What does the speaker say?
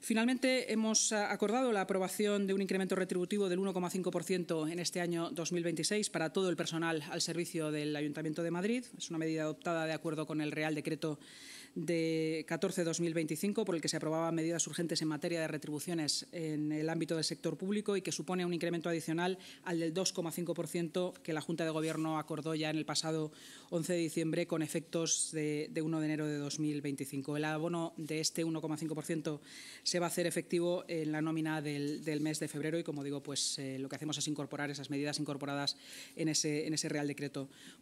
Finalmente, hemos acordado la aprobación de un incremento retributivo del 1,5% en este año 2026 para todo el personal al servicio del Ayuntamiento de Madrid. Es una medida adoptada de acuerdo con el Real Decreto de 14/2025, por el que se aprobaban medidas urgentes en materia de retribuciones en el ámbito del sector público y que supone un incremento adicional al del 2,5% que la Junta de Gobierno acordó ya en el pasado 11 de diciembre con efectos de 1 de enero de 2025. El abono de este 1,5% se va a hacer efectivo en la nómina del mes de febrero y, como digo, pues lo que hacemos es incorporar esas medidas incorporadas en ese Real Decreto.